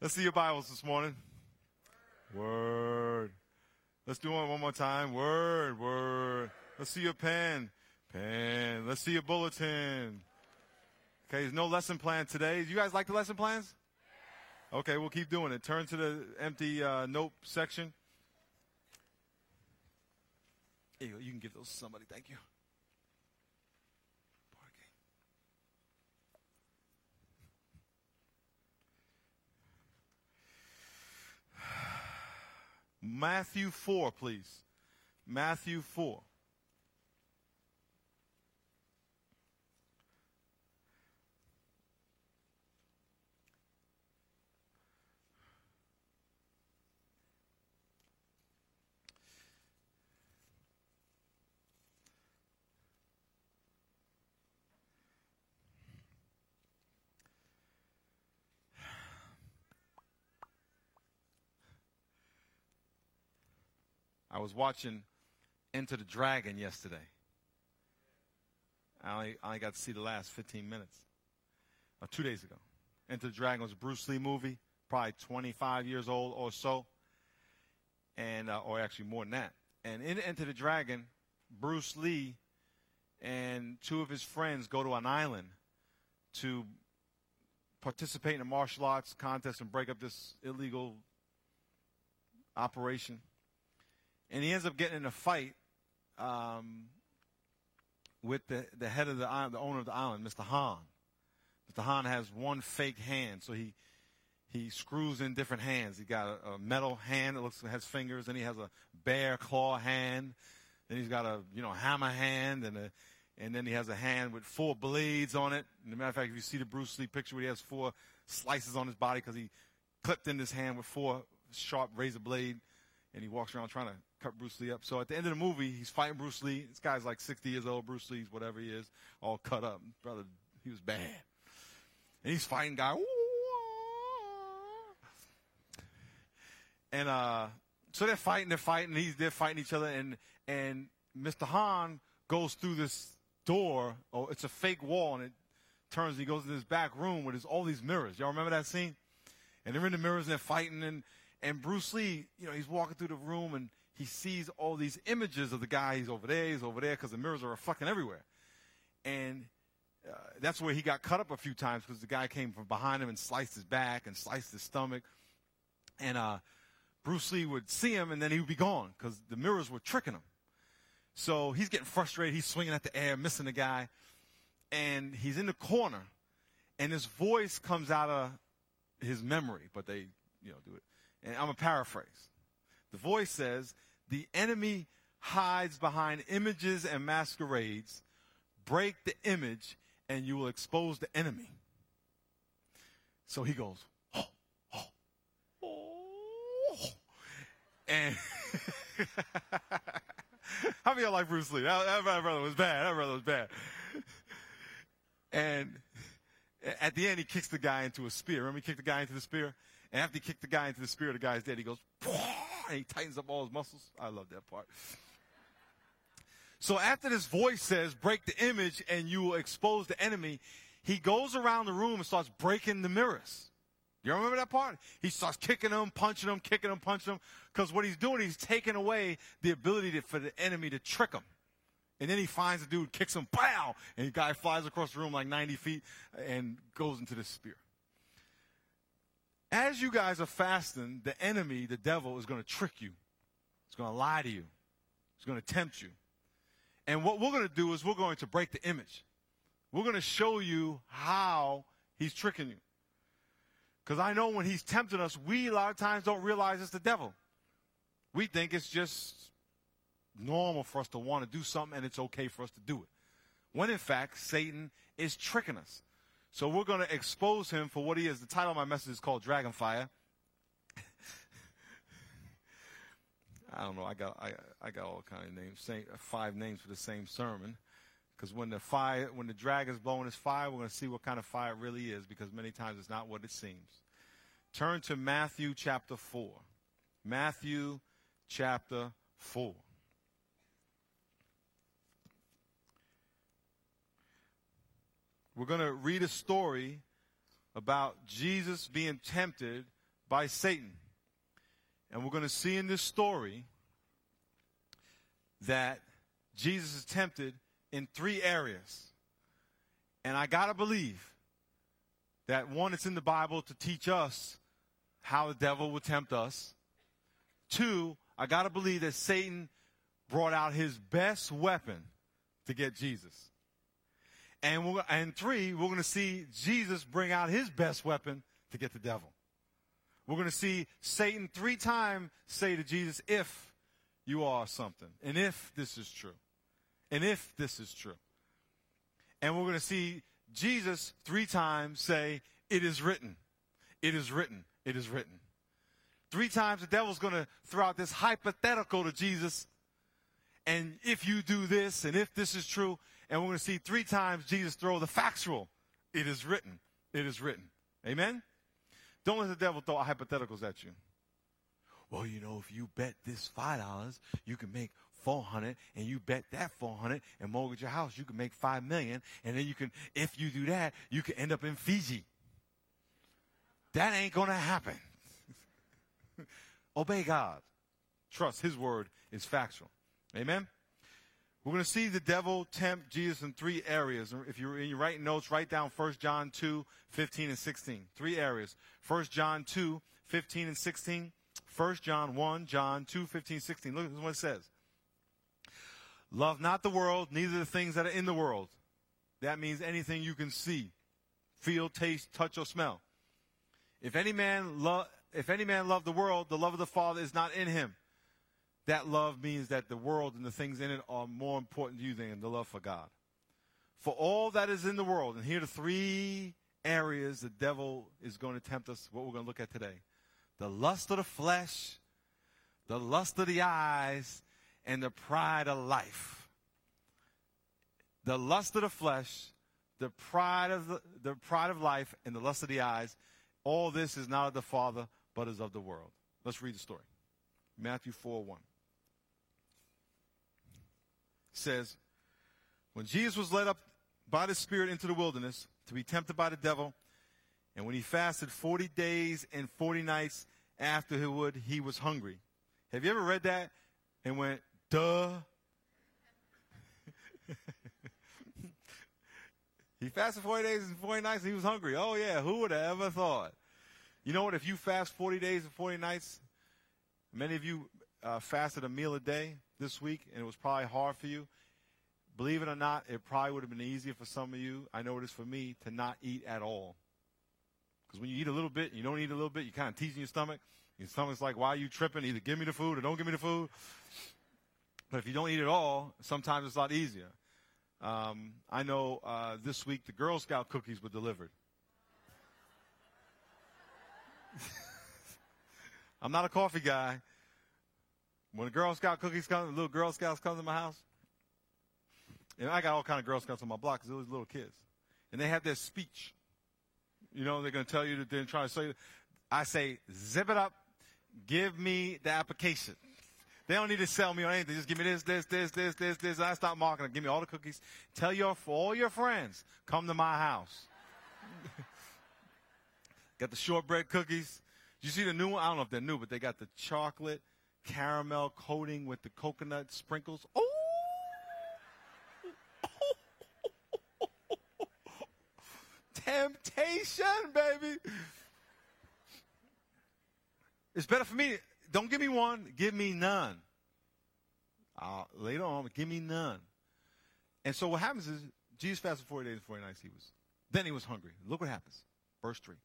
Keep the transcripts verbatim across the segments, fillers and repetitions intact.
Let's see your Bibles this morning. Word. Let's do it one more time. Word, word. Let's see your pen. Pen. Let's see your bulletin. Okay, there's no lesson plan today. You guys like the lesson plans? Okay, we'll keep doing it. Turn to the empty uh, note section. Here you go. You can give those to somebody. Thank you. Matthew four, please. Matthew four. I was watching Enter the Dragon yesterday. I only, I only got to see the last fifteen minutes. Or two days ago. Enter the Dragon was a Bruce Lee movie, probably twenty-five years old or so. And, uh, or actually more than that. And in Enter the Dragon, Bruce Lee and two of his friends go to an island to participate in a martial arts contest and break up this illegal operation. And he ends up getting in a fight um, with the, the head of the island, the owner of the island, Mister Han. Mister Han has one fake hand, so he he screws in different hands. He got a, a metal hand that looks has fingers, and he has a bear claw hand. Then he's got a you know hammer hand, and a and then he has a hand with four blades on it. As a matter of fact, if you see the Bruce Lee picture where he has four slices on his body because he clipped in his hand with four sharp razor blade. And he walks around trying to cut Bruce Lee up. So at the end of the movie, he's fighting Bruce Lee. This guy's like sixty years old. Bruce Lee's whatever he is, all cut up. Brother, he was bad. And he's fighting guy. And uh, so they're fighting, they're fighting. He's they're fighting each other. And and Mister Han goes through this door. Oh, it's a fake wall, and it turns. And he goes into this back room where there's all these mirrors. Y'all remember that scene? And they're in the mirrors and they're fighting and. And Bruce Lee, you know, he's walking through the room and he sees all these images of the guy. He's over there, he's over there, because the mirrors are fucking everywhere. And uh, that's where he got cut up a few times because the guy came from behind him and sliced his back and sliced his stomach. And uh, Bruce Lee would see him and then he would be gone because the mirrors were tricking him. So he's getting frustrated. He's swinging at the air, missing the guy. And he's in the corner. And this voice comes out of his memory, but they, you know, do it. And I'm going to paraphrase. The voice says, the enemy hides behind images and masquerades. Break the image and you will expose the enemy. So he goes, oh, oh, oh. And how many of y'all like Bruce Lee? That, that brother was bad. That brother was bad. And at the end, he kicks the guy into a spear. Remember he kicked the guy into the spear? And after he kicked the guy into the spear, the guy's dead. He goes, and he tightens up all his muscles. I love that part. So after this voice says, break the image and you will expose the enemy, he goes around the room and starts breaking the mirrors. You remember that part? He starts kicking them, punching them, kicking them, punching them. Because what he's doing, he's taking away the ability to, for the enemy to trick him. And then he finds the dude, kicks him, pow! And the guy flies across the room like ninety feet and goes into the spear. As you guys are fasting, the enemy, the devil, is going to trick you. He's going to lie to you. He's going to tempt you. And what we're going to do is we're going to break the image. We're going to show you how he's tricking you. Because I know when he's tempting us, we a lot of times don't realize it's the devil. We think it's just normal for us to want to do something and it's okay for us to do it. When in fact, Satan is tricking us. So we're going to expose him for what he is. The title of my message is called Dragonfire. I don't know. I got I, I got all kind of names, same, five names for the same sermon. Because when the fire, when the dragon's blowing his fire, we're going to see what kind of fire it really is. Because many times it's not what it seems. Turn to Matthew chapter four. Matthew chapter four. We're going to read a story about Jesus being tempted by Satan. And we're going to see in this story that Jesus is tempted in three areas. And I got to believe that, one, it's in the Bible to teach us how the devil would tempt us. Two, I got to believe that Satan brought out his best weapon to get Jesus. And, we're, and three, we're going to see Jesus bring out his best weapon to get the devil. We're going to see Satan three times say to Jesus, if you are something, and if this is true, and if this is true. And we're going to see Jesus three times say, it is written, it is written, it is written. Three times the devil's going to throw out this hypothetical to Jesus, and if you do this, and if this is true, and we're going to see three times Jesus throw the factual, it is written, it is written. Amen? Don't let the devil throw hypotheticals at you. Well, you know, if you bet this five dollars, you can make four hundred dollars, and you bet that four hundred dollars and mortgage your house, you can make five million dollars, and then you can, if you do that, you can end up in Fiji. That ain't going to happen. Obey God. Trust his word is factual. Amen? We're going to see the devil tempt Jesus in three areas. If you're in your writing notes, write down First John two, fifteen and sixteen. Three areas. First John two, fifteen and sixteen. First John one, John two, fifteen, sixteen. Look at what it says. Love not the world, neither the things that are in the world. That means anything you can see, feel, taste, touch, or smell. If any man love, if any man love the world, the love of the Father is not in him. That love means that the world and the things in it are more important to you than the love for God. For all that is in the world, and here are the three areas the devil is going to tempt us, what we're going to look at today. The lust of the flesh, the lust of the eyes, and the pride of life. The lust of the flesh, the pride of the, the pride of life, and the lust of the eyes. All this is not of the Father, but is of the world. Let's read the story. Matthew four, one. Says, when Jesus was led up by the Spirit into the wilderness to be tempted by the devil, and when he fasted forty days and forty nights afterward, he was hungry. Have you ever read that and went, duh? He fasted forty days and forty nights and he was hungry. Oh, yeah, who would have ever thought? You know what? If you fast forty days and forty nights, many of you uh, fasted a meal a day this week, and it was probably hard for you. Believe it or not, it probably would have been easier for some of you, I know it is for me, to not eat at all. Because when you eat a little bit and you don't eat a little bit, you're kind of teasing your stomach. Your stomach's like, why are you tripping? Either give me the food or don't give me the food. But if you don't eat at all, sometimes it's a lot easier. Um, I know uh, this week the Girl Scout cookies were delivered. I'm not a coffee guy. When the Girl Scout cookies come, the little Girl Scouts come to my house, and I got all kind of Girl Scouts on my block because they're little kids, and they have their speech. You know, they're going to tell you that they're trying to say. I say, zip it up, give me the application. They don't need to sell me or anything. Just give me this, this, this, this, this, this. I stop marketing. Give me all the cookies. Tell your all your friends, come to my house. Got the shortbread cookies. You see the new one? I don't know if they're new, but they got the chocolate caramel coating with the coconut sprinkles. Oh! Temptation, baby. It's better for me. Don't give me one. Give me none. Uh, later on, give me none. And so what happens is Jesus fasted forty days and forty nights. He was. Then he was hungry. Look what happens. Verse three.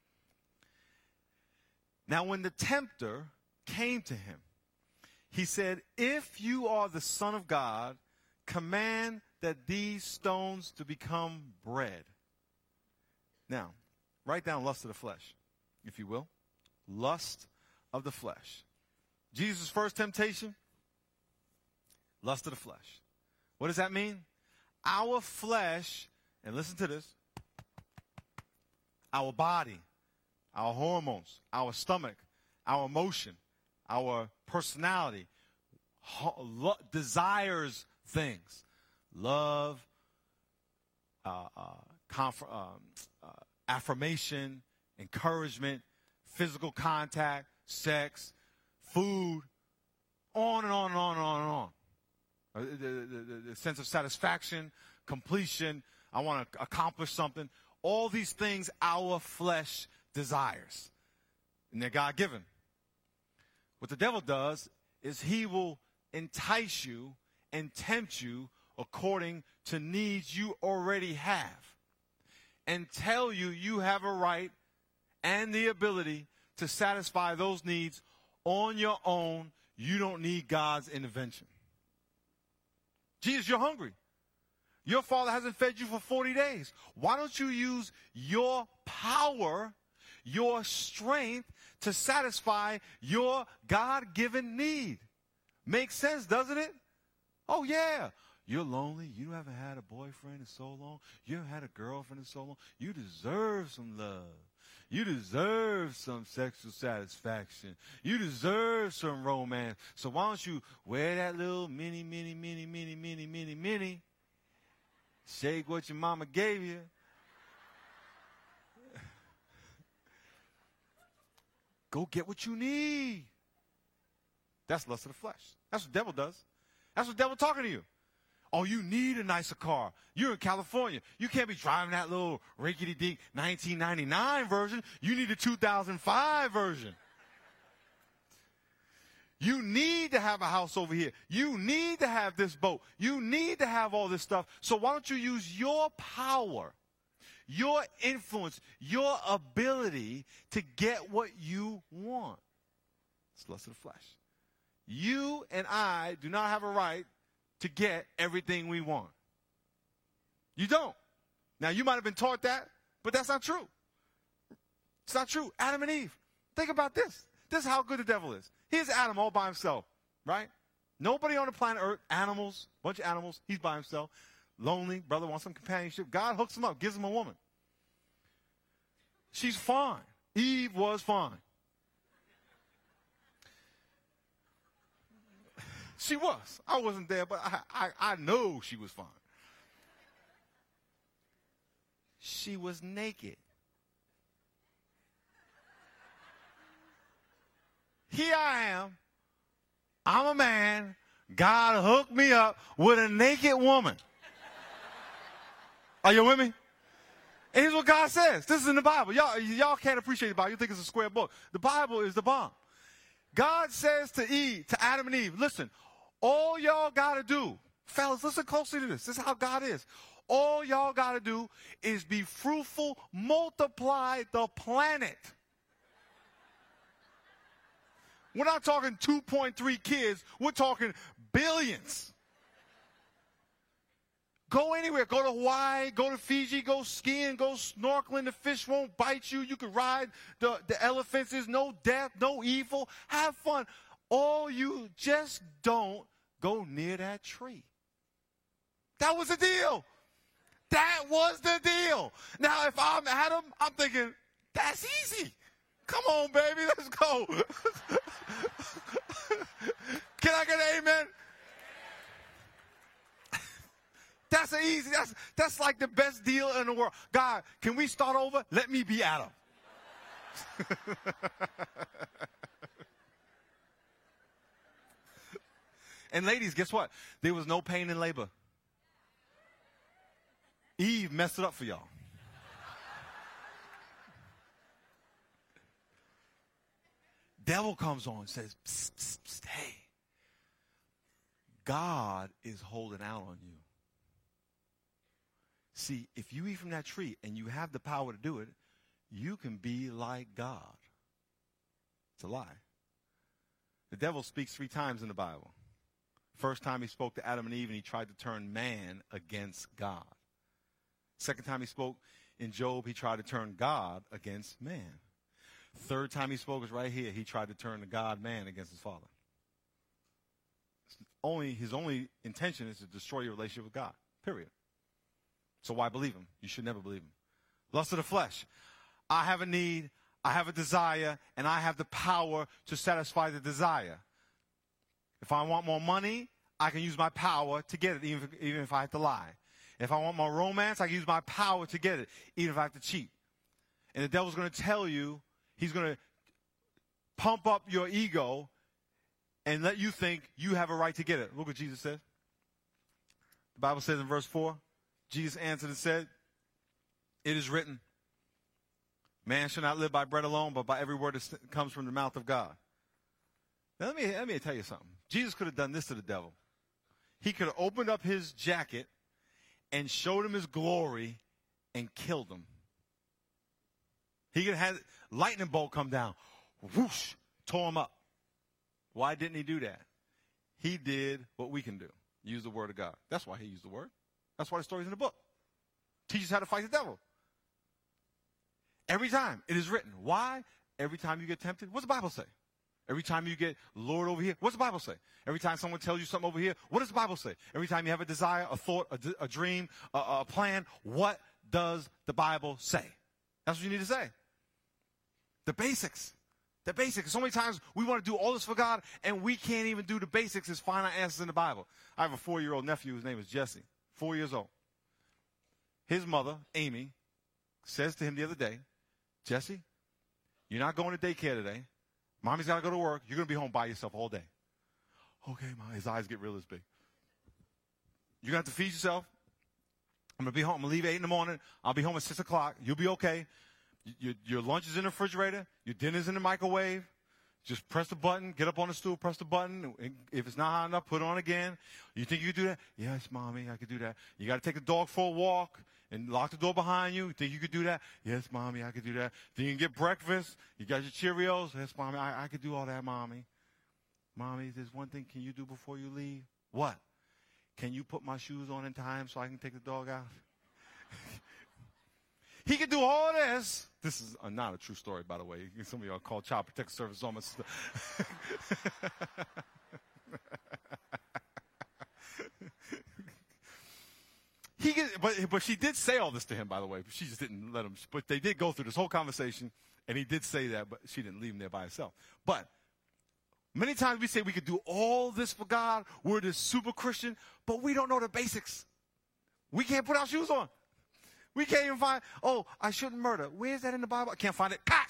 Now when the tempter came to him, he said, if you are the Son of God, command that these stones to become bread. Now, write down lust of the flesh, if you will. Lust of the flesh. Jesus' first temptation, lust of the flesh. What does that mean? Our flesh, and listen to this, our body, our hormones, our stomach, our emotion, our personality, ho- lo- desires things. Love, uh, uh, conf- um, uh, affirmation, encouragement, physical contact, sex, food, on and on and on and on and on. Uh, The, the, the, the sense of satisfaction, completion, I want to accomplish something. All these things our flesh desires. And they're God-given. What the devil does is he will entice you and tempt you according to needs you already have. And tell you you have a right and the ability to satisfy those needs on your own. You don't need God's intervention. Jesus, you're hungry. Your father hasn't fed you for forty days. Why don't you use your power, your strength to satisfy your God-given need? Makes sense, doesn't it? Oh, yeah. You're lonely. You haven't had a boyfriend in so long. You haven't had a girlfriend in so long. You deserve some love. You deserve some sexual satisfaction. You deserve some romance. So why don't you wear that little mini, mini, mini, mini, mini, mini, mini. Shake what your mama gave you. Go get what you need. That's lust of the flesh. That's what the devil does. That's what the devil talking to you. Oh, you need a nicer car. You're in California. You can't be driving that little rickety-dink nineteen ninety-nine version. You need a two thousand five version. You need to have a house over here. You need to have this boat. You need to have all this stuff. So why don't you use your power, your influence, your ability to get what you want? It's lust of the flesh. You and I do not have a right to get everything we want. You don't. Now, you might have been taught that, but that's not true. It's not true. Adam and Eve. Think about this. This is how good the devil is. Here's Adam all by himself, right? Nobody on the planet Earth, animals, bunch of animals, he's by himself. Lonely, brother wants some companionship. God hooks him up, gives him a woman. She's fine. Eve was fine. She was. I wasn't there, but I, I, I know she was fine. She was naked. Here I am. I'm a man. God hooked me up with a naked woman. Are you with me? And here's what God says. This is in the Bible. Y'all, y'all can't appreciate the Bible. You think it's a square book. The Bible is the bomb. God says to Eve, to Adam and Eve, listen, all y'all got to do, fellas, listen closely to this. This is how God is. All y'all got to do is be fruitful, multiply the planet. We're not talking two point three kids. We're talking billions. Go anywhere. Go to Hawaii. Go to Fiji. Go skiing. Go snorkeling. The fish won't bite you. You can ride the, the elephants. There's no death, no evil. Have fun. All you just don't go near that tree. That was the deal. That was the deal. Now, if I'm Adam, I'm thinking, that's easy. Come on, baby. Let's go. Can I get an amen? That's an easy, that's, that's like the best deal in the world. God, can we start over? Let me be Adam. And ladies, guess what? There was no pain in labor. Eve messed it up for y'all. Devil comes on and says, psst, psst, psst, hey, God is holding out on you. See, if you eat from that tree and you have the power to do it, you can be like God. It's a lie. The devil speaks three times in the Bible. First time he spoke to Adam and Eve and he tried to turn man against God. Second time he spoke in Job, he tried to turn God against man. Third time he spoke is right here. He tried to turn the God man against his father. Only, his only intention is to destroy your relationship with God, period. So why believe him? You should never believe him. Lust of the flesh. I have a need, I have a desire, and I have the power to satisfy the desire. If I want more money, I can use my power to get it, even, even if I have to lie. If I want more romance, I can use my power to get it, even if I have to cheat. And the devil's going to tell you, he's going to pump up your ego and let you think you have a right to get it. Look what Jesus said. The Bible says in verse four, Jesus answered and said, it is written, man shall not live by bread alone, but by every word that comes from the mouth of God. Now let me, let me tell you something. Jesus could have done this to the devil. He could have opened up his jacket and showed him his glory and killed him. He could have had lightning bolt come down, whoosh, tore him up. Why didn't he do that? He did what we can do. Use the word of God. That's why he used the word. That's why the story's in the book. Teaches how to fight the devil. Every time it is written. Why? Every time you get tempted, what's the Bible say? Every time you get lured over here, what's the Bible say? Every time someone tells you something over here, what does the Bible say? Every time you have a desire, a thought, a, a dream, a, a plan, what does the Bible say? That's what you need to say. The basics. The basics. So many times we want to do all this for God, and we can't even do the basics is find our answers in the Bible. I have a four-year-old nephew. His name is Jesse, four years old. His mother, Amy, says to him the other day, Jesse, you're not going to daycare today. Mommy's got to go to work. You're going to be home by yourself all day. Okay, Mom. His eyes get real as big. You're going to have to feed yourself. I'm going to be home. I'm going to leave at eight in the morning. I'll be home at six o'clock. You'll be okay. Your, your lunch is in the refrigerator. Your dinner's in the microwave. Just press the button. Get up on the stool. Press the button. If it's not hot enough, put it on again. You think you can do that? Yes, Mommy, I can do that. You got to take the dog for a walk and lock the door behind you. You think you could do that? Yes, Mommy, I could do that. Then you can get breakfast. You got your Cheerios. Yes, Mommy, I, I could do all that, Mommy. Mommy, there's one thing can you do before you leave? What? Can you put my shoes on in time so I can take the dog out? He can do all this. This is uh, not a true story, by the way. Some of y'all call Child Protective Service on my sister. He get, but, but she did say all this to him, by the way. She just didn't let him. But they did go through this whole conversation, and he did say that, but she didn't leave him there by himself. But many times we say we could do all this for God. We're this super Christian, but we don't know the basics. We can't put our shoes on. We can't even find, oh, I shouldn't murder. Where's that in the Bible? I can't find it. Ah!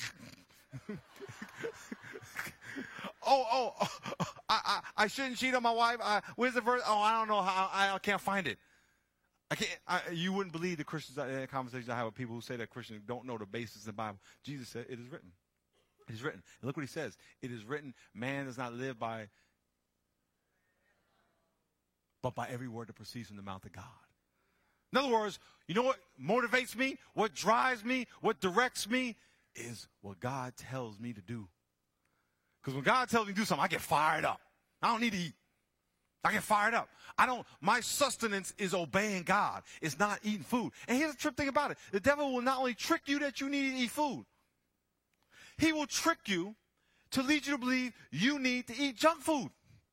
oh, oh, oh I, I, I shouldn't cheat on my wife. I, where's the verse? Oh, I don't know how. I, I can't find it. I can't. I, you wouldn't believe the Christians in the conversations I have with people who say that Christians don't know the basics of the Bible. Jesus said, it is written. It is written. And look what he says. It is written, man does not live by, but by every word that proceeds from the mouth of God. In other words, you know what motivates me, what drives me, what directs me is what God tells me to do. Because when God tells me to do something, I get fired up. I don't need to eat. I get fired up. I don't, my sustenance is obeying God. It's not eating food. And here's the trip thing about it. The devil will not only trick you that you need to eat food, he will trick you to lead you to believe you need to eat junk food.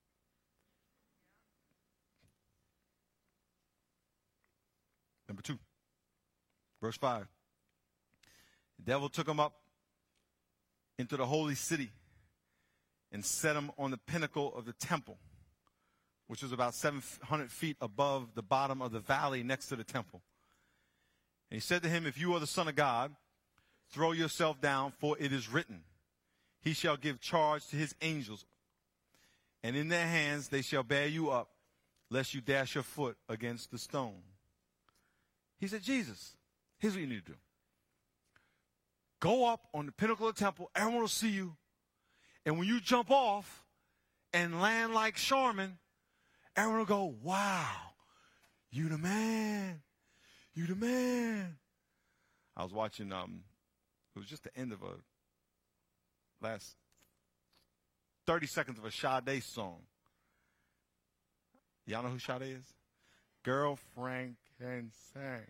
Number two, verse five. The devil took him up into the holy city and set him on the pinnacle of the temple, which was about seven hundred feet above the bottom of the valley next to the temple. And he said to him, if you are the Son of God, throw yourself down, for it is written, he shall give charge to his angels, and in their hands they shall bear you up, lest you dash your foot against the stone. He said, Jesus, here's what you need to do. Go up on the pinnacle of the temple. Everyone will see you. And when you jump off and land like Charmin, everyone will go, wow, you the man. You the man. I was watching, um, it was just the end of a last thirty seconds of a Sade song. Y'all know who Sade is? Girlfriend can sing.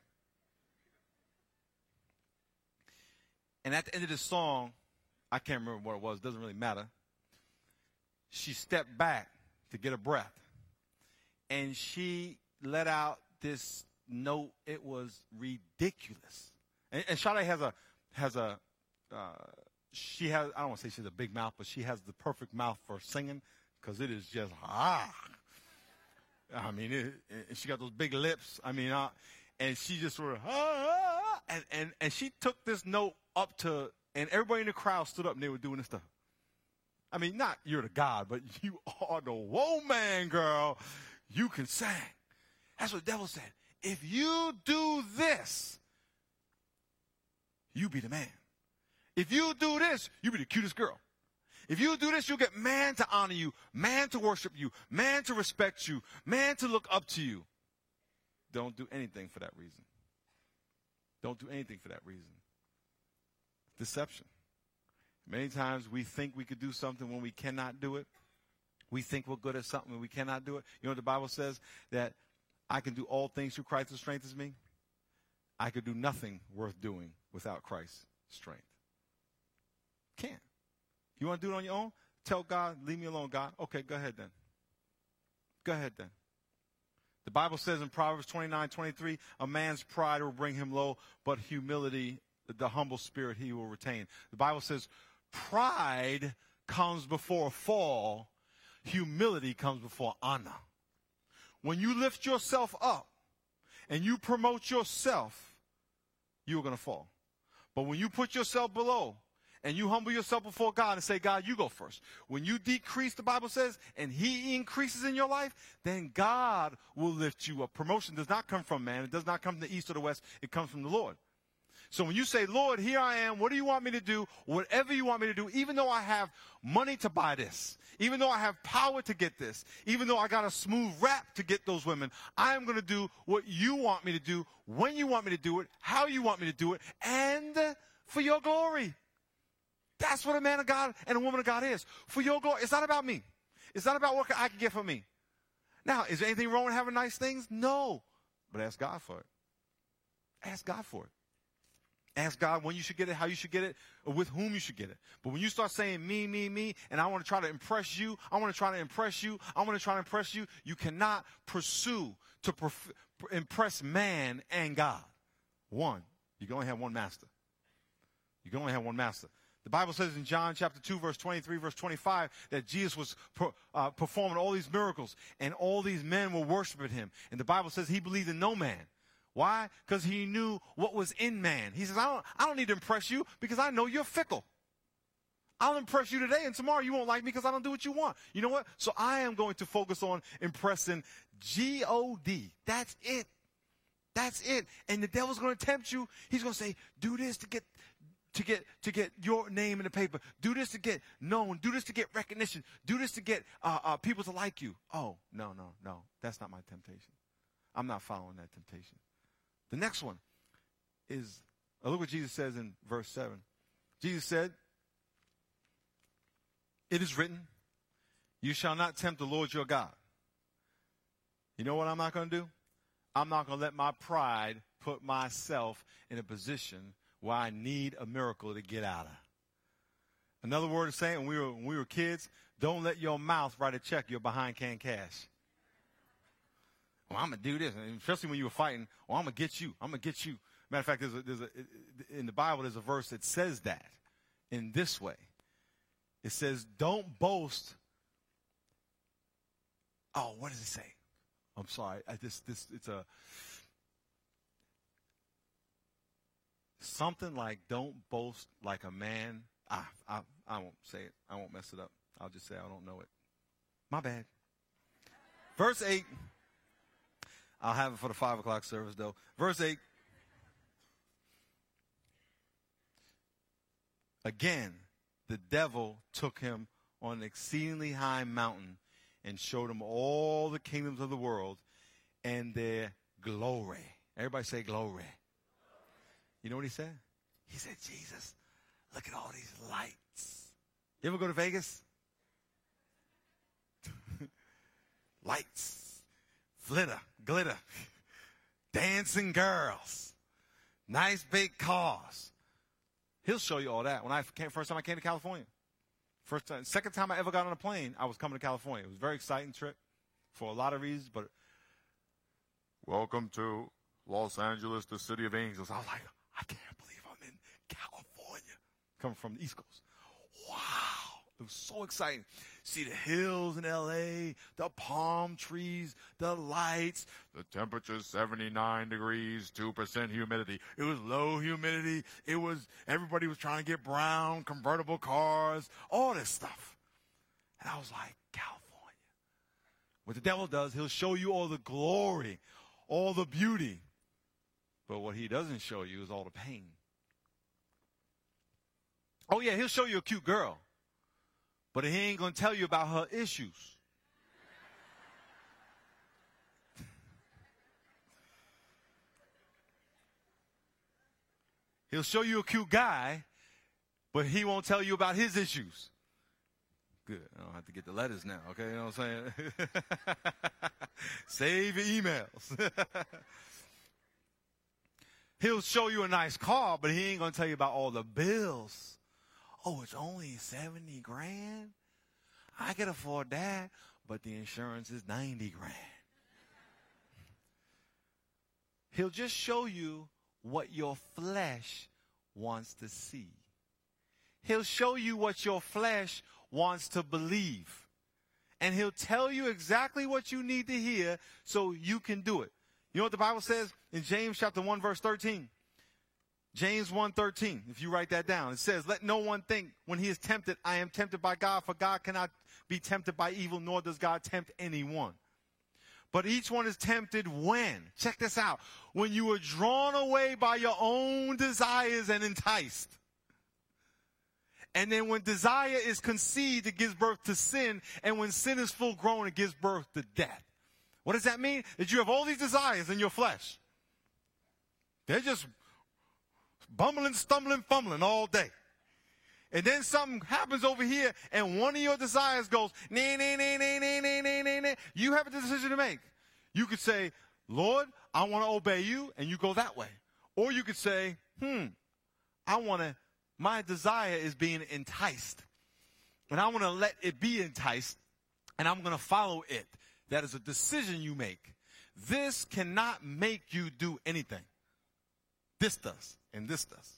And at the end of the song, I can't remember what it was. It doesn't really matter. She stepped back to get a breath. And she let out this note. It was ridiculous. And, and Sade has a, has a, uh, she has, I don't want to say she has a big mouth, but she has the perfect mouth for singing because it is just, ah. I mean, it, it, she got those big lips. I mean, uh, and she just sort of, ah, ah, and, and, and she took this note up to, and everybody in the crowd stood up and they were doing this stuff. I mean, not you're the God, but you are the woman, girl. You can sing. That's what the devil said. If you do this, you be the man. If you do this, you be the cutest girl. If you do this, you'll get man to honor you, man to worship you, man to respect you, man to look up to you. Don't do anything for that reason. Don't do anything for that reason. Deception. Many times we think we could do something when we cannot do it. We think we're good at something when we cannot do it. You know what the Bible says? That I can do all things through Christ who strengthens me. I could do nothing worth doing without Christ's strength. Can't. You want to do it on your own? Tell God, leave me alone, God. Okay, go ahead then. Go ahead then. The Bible says in Proverbs twenty-nine twenty-three, a man's pride will bring him low, but humility, the humble spirit he will retain. The Bible says pride comes before a fall. Humility comes before honor. When you lift yourself up and you promote yourself, you're going to fall. But when you put yourself below and you humble yourself before God and say, God, you go first. When you decrease, the Bible says, and he increases in your life, then God will lift you up. Promotion does not come from man. It does not come from the east or the west. It comes from the Lord. So when you say, Lord, here I am, what do you want me to do? Whatever you want me to do, even though I have money to buy this, even though I have power to get this, even though I got a smooth rap to get those women, I am going to do what you want me to do, when you want me to do it, how you want me to do it, and for your glory. That's what a man of God and a woman of God is. For your glory. It's not about me. It's not about what I can get from me. Now, is there anything wrong with having nice things? No. But ask God for it. Ask God for it. Ask God when you should get it, how you should get it, or with whom you should get it. But when you start saying me, me, me, and I want to try to impress you, I want to try to impress you, I want to try to impress you, you cannot pursue to perf- impress man and God. One, you can only have one master. You can only have one master. The Bible says in John chapter two, verse twenty-three, verse twenty-five, that Jesus was per, uh, performing all these miracles, and all these men were worshiping him. And the Bible says he believed in no man. Why? Because he knew what was in man. He says, I don't, I don't need to impress you because I know you're fickle. I'll impress you today, and tomorrow you won't like me because I don't do what you want. You know what? So I am going to focus on impressing G O D. That's it. That's it. And the devil's going to tempt you. He's going to say, do this to get to get to get your name in the paper. Do this to get known. Do this to get recognition. Do this to get uh, uh, people to like you. Oh, no, no, no. That's not my temptation. I'm not following that temptation. The next one is, uh, look what Jesus says in verse seven. Jesus said, it is written, you shall not tempt the Lord your God. You know what I'm not going to do? I'm not going to let my pride put myself in a position where I need a miracle to get out of. Another word of saying, when we were, when we were kids, don't let your mouth write a check you're behind can't cash. Well, I'm going to do this, and especially when you were fighting. Well, I'm going to get you. I'm going to get you. Matter of fact, there's a, there's a, in the Bible, there's a verse that says that in this way. It says, don't boast. Oh, what does it say? I'm sorry. I just, this, it's a, something like, don't boast like a man. Ah, I, I won't say it. I won't mess it up. I'll just say I don't know it. My bad. Verse eight. I'll have it for the five o'clock service, though. Verse eight. Again, the devil took him on an exceedingly high mountain and showed him all the kingdoms of the world and their glory. Everybody say glory. You know what he said? He said, Jesus, look at all these lights. You ever go to Vegas? Lights, flitter, glitter, dancing girls, nice big cars. He'll show you all that. When I came, first time I came to California, first time, second time I ever got on a plane, I was coming to California. It was a very exciting trip for a lot of reasons, but welcome to Los Angeles, the city of angels. I was like, I can't believe I'm in California. Coming from the East Coast. Wow. It was so exciting. See the hills in L A, the palm trees, the lights. The temperature's seventy-nine degrees, two percent humidity. It was low humidity. It was, everybody was trying to get brown, convertible cars, all this stuff. And I was like, California. What the devil does, he'll show you all the glory, all the beauty. But what he doesn't show you is all the pain. Oh, yeah, he'll show you a cute girl. But he ain't going to tell you about her issues. He'll show you a cute guy, but he won't tell you about his issues. Good. I don't have to get the letters now, okay? You know what I'm saying? Save your emails. He'll show you a nice car, but he ain't going to tell you about all the bills. Oh, it's only seventy grand? I can afford that, but the insurance is ninety grand. He'll just show you what your flesh wants to see. He'll show you what your flesh wants to believe. And he'll tell you exactly what you need to hear so you can do it. You know what the Bible says in James chapter one, verse thirteen? James one thirteen, if you write that down. It says, let no one think when he is tempted, I am tempted by God, for God cannot be tempted by evil, nor does God tempt anyone. But each one is tempted when? Check this out. When you are drawn away by your own desires and enticed. And then when desire is conceived, it gives birth to sin. And when sin is full grown, it gives birth to death. What does that mean? That you have all these desires in your flesh. They're just bumbling, stumbling, fumbling all day. And then something happens over here, and one of your desires goes, nee, nee, nee, nee, nee, nee, nee, nee, nee. You have a decision to make. You could say, Lord, I want to obey you, and you go that way. Or you could say, hmm, I want to, my desire is being enticed. And I want to let it be enticed, and I'm going to follow it. That is a decision you make. This cannot make you do anything. This does, and this does.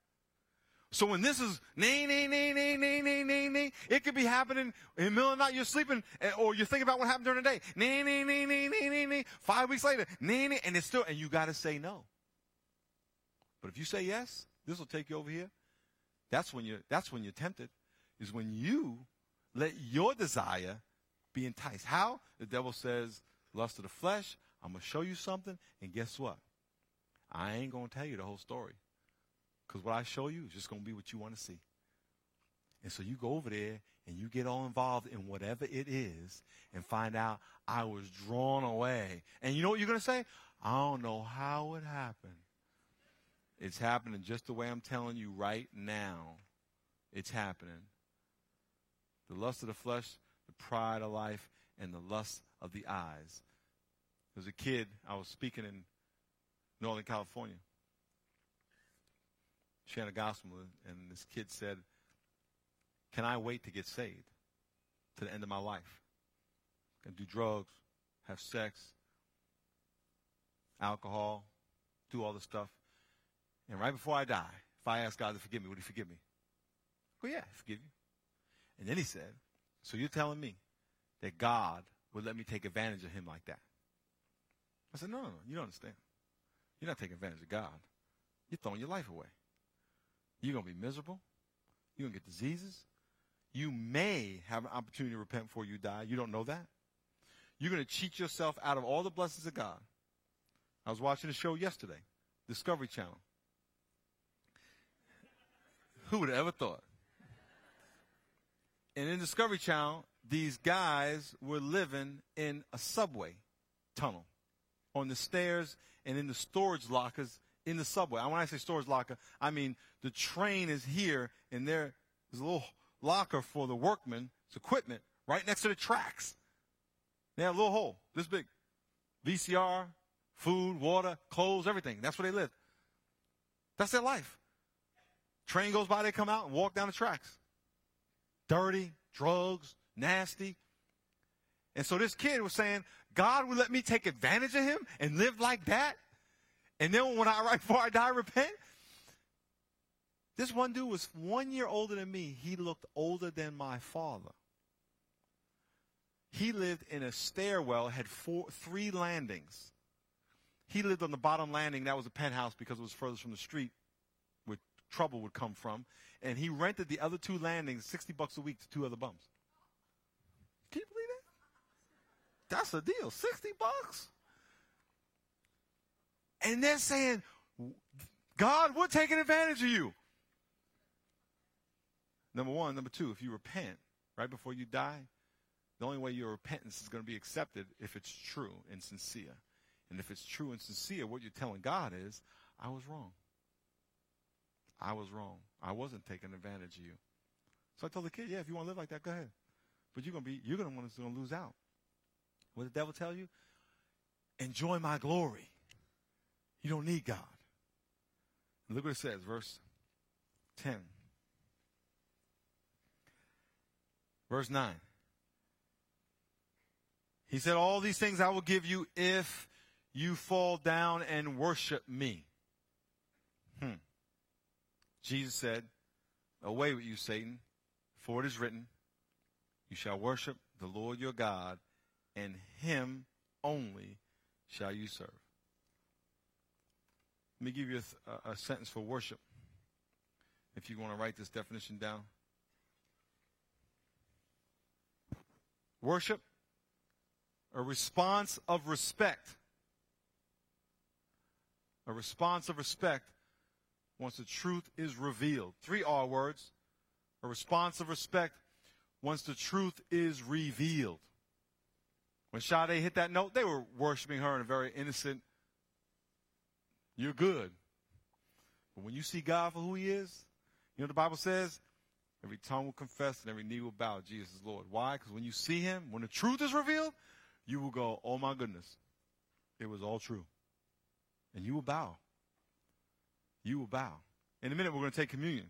So when this is, nay, nay, nay, nay, nay, nay, nay, nay, it could be happening in the middle of the night, you're sleeping, or you're thinking about what happened during the day. Nay, nay, nay, nay, nay, nay, nay. Five weeks later, nay, nay, and it's still, and you got to say no. But if you say yes, this will take you over here. That's when you're, that's when you're tempted, is when you let your desire be enticed. How? The devil says, lust of the flesh, I'm going to show you something, and guess what? I ain't going to tell you the whole story. Because what I show you is just going to be what you want to see. And so you go over there and you get all involved in whatever it is and find out I was drawn away. And you know what you're going to say? I don't know how it happened. It's happening just the way I'm telling you right now. It's happening. The lust of the flesh, the pride of life, and the lust of the eyes. There was a kid, I was speaking in Northern California. Sharing a gospel, and this kid said, can I wait to get saved to the end of my life? Can do drugs, have sex, alcohol, do all this stuff. And right before I die, if I ask God to forgive me, would he forgive me? Well, yeah, I forgive you. And then he said, so you're telling me that God would let me take advantage of him like that? I said, no, no, no, you don't understand. You're not taking advantage of God. You're throwing your life away. You're going to be miserable. You're going to get diseases. You may have an opportunity to repent before you die. You don't know that. You're going to cheat yourself out of all the blessings of God. I was watching a show yesterday, Discovery Channel. Who would have ever thought? And in Discovery Channel, these guys were living in a subway tunnel on the stairs and in the storage lockers in the subway. When I say storage locker, I mean the train is here, and there is a little locker for the workmen, it's equipment, right next to the tracks. They have a little hole, this big. V C R, food, water, clothes, everything. That's where they live. That's their life. Train goes by, they come out and walk down the tracks. Dirty, drugs, nasty. And so this kid was saying, God would let me take advantage of him and live like that? And then when I, right before I die, repent? This one dude was one year older than me. He looked older than my father. He lived in a stairwell, had four, three landings. He lived on the bottom landing. That was a penthouse because it was furthest from the street where trouble would come from. And he rented the other two landings, sixty bucks a week, to two other bums. Can you believe that? That's a deal. sixty bucks. And they're saying, God, we're taking advantage of you. Number one. Number two, if you repent right before you die, the only way your repentance is going to be accepted if it's true and sincere. And if it's true and sincere, what you're telling God is, I was wrong. I was wrong. I wasn't taking advantage of you. So I told the kid, yeah, if you want to live like that, go ahead. But you're going to be, you're going to want to lose out. What did the devil tell you? Enjoy my glory. You don't need God. And look what it says, verse ten. Verse nine. He said, all these things I will give you if you fall down and worship me. Hmm. Jesus said, away with you, Satan, for it is written, you shall worship the Lord your God, and him only shall you serve. Let me give you a, a, a sentence for worship, if you want to write this definition down. Worship, a response of respect. A response of respect once the truth is revealed. Three R words. A response of respect once the truth is revealed. When Sade hit that note, they were worshiping her in a very innocent, you're good. But when you see God for who he is, you know what the Bible says? Every tongue will confess and every knee will bow Jesus is Lord. Why? Because when you see him, when the truth is revealed, you will go, oh my goodness, it was all true. And you will bow. You will bow. In a minute, we're going to take communion.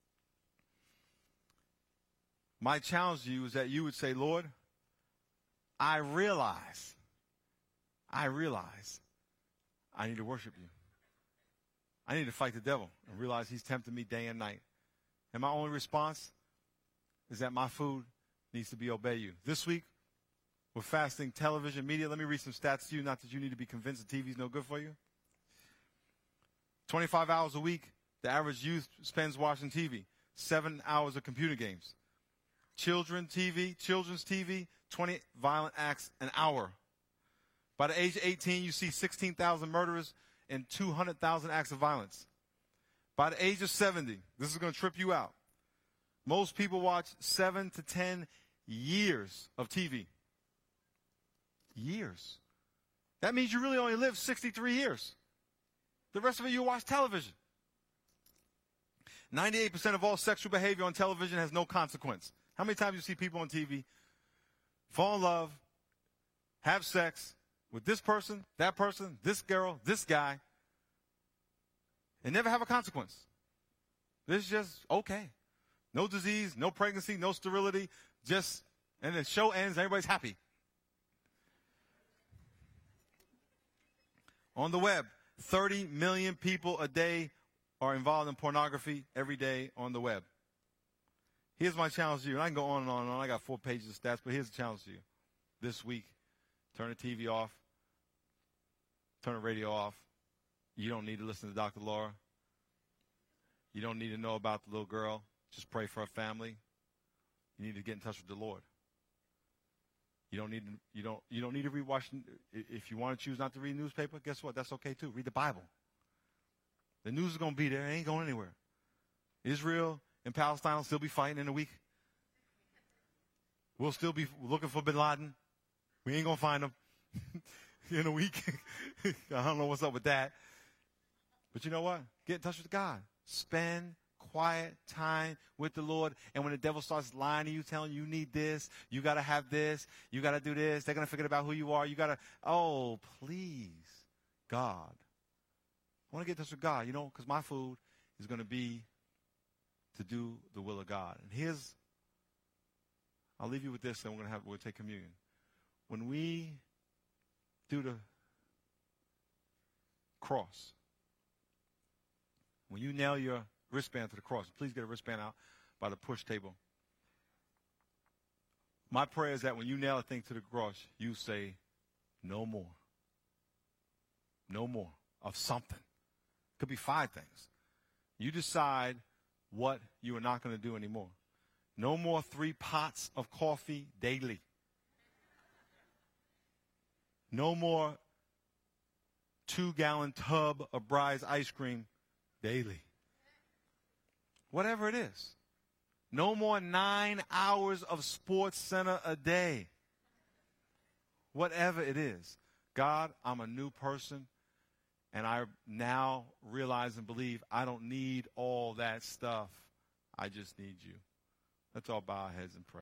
My challenge to you is that you would say, Lord, I realize, I realize I need to worship you. I need to fight the devil and realize he's tempting me day and night. And my only response is that my food needs to be obey you. This week, we're fasting television, media. Let me read some stats to you, not that you need to be convinced that T V is no good for you. twenty-five hours a week, the average youth spends watching T V. Seven hours of computer games. Children T V, children's T V, twenty violent acts an hour. By the age of eighteen, you see sixteen thousand murderers and two hundred thousand acts of violence. By the age of seventy, this is going to trip you out. Most people watch seven to ten years of T V. Years. That means you really only live sixty-three years. The rest of it, you watch television. ninety-eight percent of all sexual behavior on television has no consequence. How many times you see people on T V fall in love, have sex with this person, that person, this girl, this guy, and never have a consequence? This is just okay. No disease, no pregnancy, no sterility, just, and the show ends, everybody's happy. On the web, thirty million people a day are involved in pornography every day on the web. Here's my challenge to you. And I can go on and on and on. I got four pages of stats, but here's the challenge to you. This week, turn the T V off. Turn the radio off. You don't need to listen to Doctor Laura. You don't need to know about the little girl. Just pray for her family. You need to get in touch with the Lord. You don't need to, you don't you don't need to read Washington. If you want to choose not to read newspaper, guess what? That's okay too. Read the Bible. The news is going to be there. It ain't going anywhere. Israel and Palestine will still be fighting in a week. We'll still be looking for bin Laden. We ain't going to find him in a week. I don't know what's up with that. But you know what? Get in touch with God. Spend quiet time with the Lord. And when the devil starts lying to you, telling you you need this, you got to have this, you got to do this, they're going to forget about who you are. You got to, oh, please, God. I want to get in touch with God, you know, because my food is going to be to do the will of God. And here's, I'll leave you with this, and we're going to have, we'll take communion. When we do the cross, when you nail your wristband to the cross, please get a wristband out by the push table. My prayer is that when you nail a thing to the cross, you say, no more. No more of something. It could be five things. You decide what you are not going to do anymore. No more three pots of coffee daily. No more two-gallon tub of Bry's ice cream daily. Whatever it is. No more nine hours of Sports Center a day. Whatever it is. God, I'm a new person, and I now realize and believe I don't need all that stuff. I just need you. Let's all bow our heads and pray.